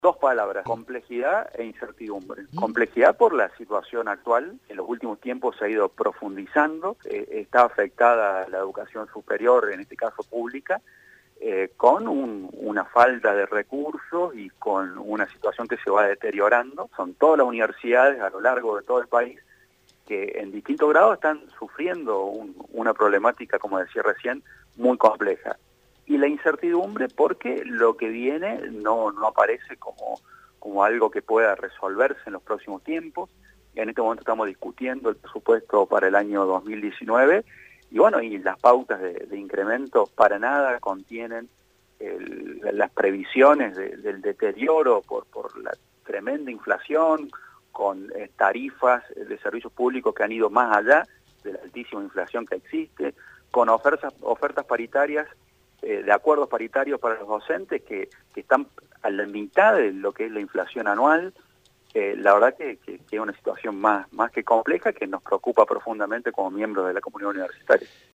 Dos palabras: complejidad e incertidumbre. Complejidad por la situación actual, en los últimos tiempos se ha ido profundizando, está afectada la educación superior, en este caso pública, con una falta de recursos y con una situación que se va deteriorando. Son todas las universidades a lo largo de todo el país que en distintos grados están sufriendo una problemática, como decía recién, muy compleja. Y la incertidumbre porque lo que viene no aparece como algo que pueda resolverse en los próximos tiempos. En este momento estamos discutiendo el presupuesto para el año 2019 y bueno, y las pautas de incremento para nada contienen las previsiones del deterioro por la tremenda inflación, con tarifas de servicios públicos que han ido más allá de la altísima inflación que existe, con ofertas paritarias, de acuerdos paritarios para los docentes que están a la mitad de lo que es la inflación anual. La verdad que es una situación más que compleja que nos preocupa profundamente como miembros de la comunidad universitaria.